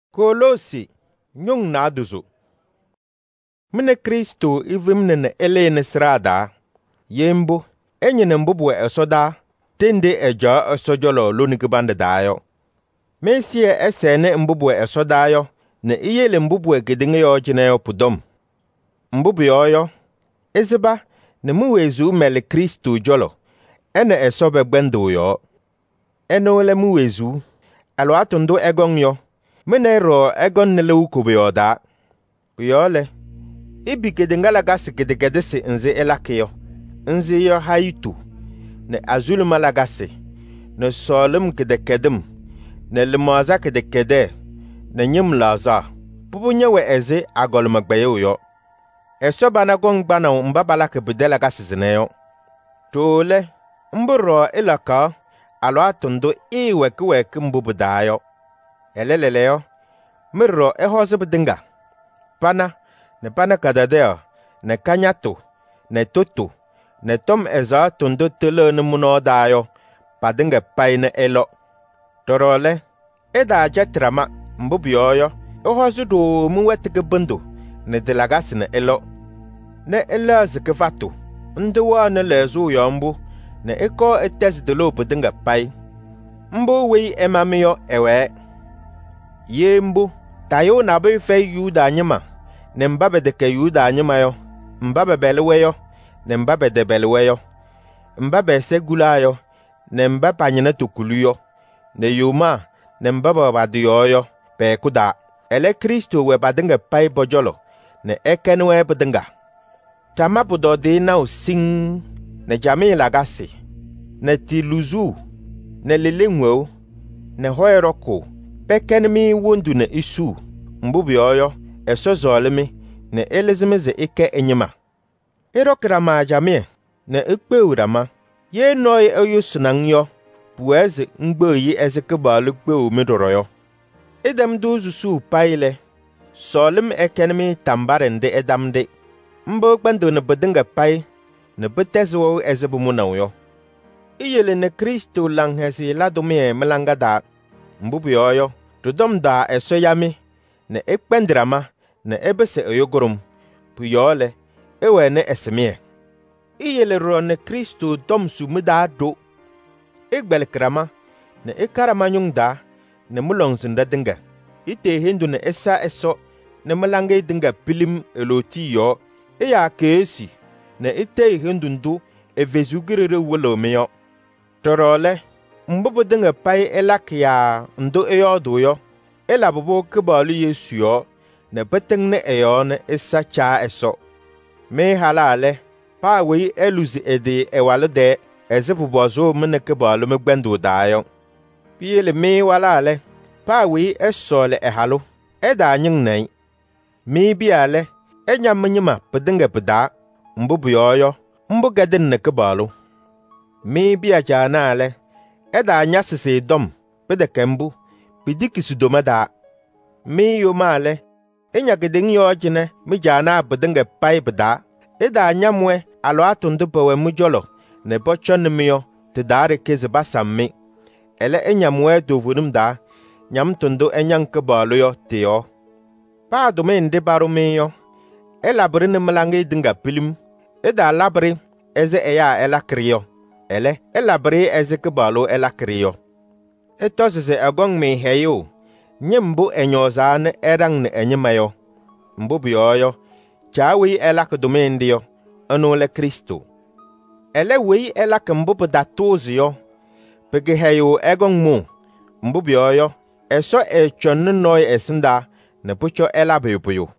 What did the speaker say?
Kolosi nyung na duzu. Mine Kristo ivim ne elene srada. Yembo enyene mbubwe esoda tende eja esojolo lonigbande dayo. Mesie esene mbubwe esodayo ne iyele mbubwe gedinge yo jineyo pudom. Mbubu yoyo eziba ne muwezu mele Kristo jolo ene esobe gbendo yo. Enole muwezu alo atundo egon yo mene ro egon nele ukube yoda. Uyole ibi gedengala gasi gedegedesi nze elakeyo nze yo haitu ne azul malagasi ne solum gedekedem ne limoza gedekede ne nyim laza bubu nyewe eze agol magbayo yo. Eso bana gongbana mbabala ke bedela gasi zineyo. Tole mburo ilaka alo atundo iwek mbubu dayo. Eleleleyo mirro ehoze bedinga. Pana ne pana kadadeo ne kanyato ne toto ne tom eza tundo tele ne muno dayo padinga paine elo. Torole eda jetrama mbubu yoyo ehoze do muwetige bundu ne delagasi ne elo. Ne ela zikefatu ndewa ne lezu yombu ne eko etes de lo bedinga pai. Mbo wei emamiyo ewe. Yembu tayo na be fe yuda nyima ne mbabe de ke yuda nyima yo mbabe belweyo ne mbabe de belweyo mbabe segulayo ne mbabe anyina tukuluyo ne yuma ne mbabe badiyoyo pe kuda ele Kristo we badinga pai bojolo ne ekenwe bedinga tama budo de na sing ne jami lagasi ne tiluzu ne lelenwo ne hoeroko pekenmi wondu ne isu mbubu yoyo eso zolimi ne elezimize ike enyima erokrama jamie ne ekpeurama ye noy eyusunangyo bueze ngbeyi ezekbalu kpeu midoroyo edem duzusu paile solim ekenmi tambarende edamde mbo gbando ne bedinga pai ne betezwo ezebumunawyo iyele ne Kristo langhesi ladumie melangada mbubu yoyo tudom da eso yami ne ekpendrama ne ebese oyogorum puyole ewe ne esemie iyele ro ne Kristo dom sumida do egbelkrama ne ekarama da ne mulongzinda dinga ite hindu ne esa eso ne melange dinga pilim eloti yo eya kesi ne ite hindu ndu evezugirere wolomeyo torole mbubu dinga pai elakya ndo eyodo yo elabubo kebalu Yesu yo ne beteng ne eyo ne esa cha eso me halale pa we eluzi ede ewalde ezebubozo mene kebalu megbendo dayo piele me walale pa we esole ehalo eda nyin nei me biale enyamnyima bedinga beda mbubu yoyo mbugadin ne kebalu me bia janale eda nyasese dom bede kembu bidiki sudomada mi yo male enyageding yo jine mi jana bedinga pai beda eda nyamwe alo atundu pewe mujolo ne bochon miyo te dare keze basammi ele enyamwe dovunum da nyam tundu enyanke balo yo teo pa do me ndi baro miyo elabri ne mlange dinga pilim eda labri eze eya ela kriyo ele elabri eze ke balo ela kriyo etosese agong me heyo nyembu enyozane erang ne enyimayo mbubu yoyo chawi elak domendio anole Kristo ele wi elak mbubu datozio pege heyo egong mu mbubu yoyo eso echon noy esinda ne pucho elabeyo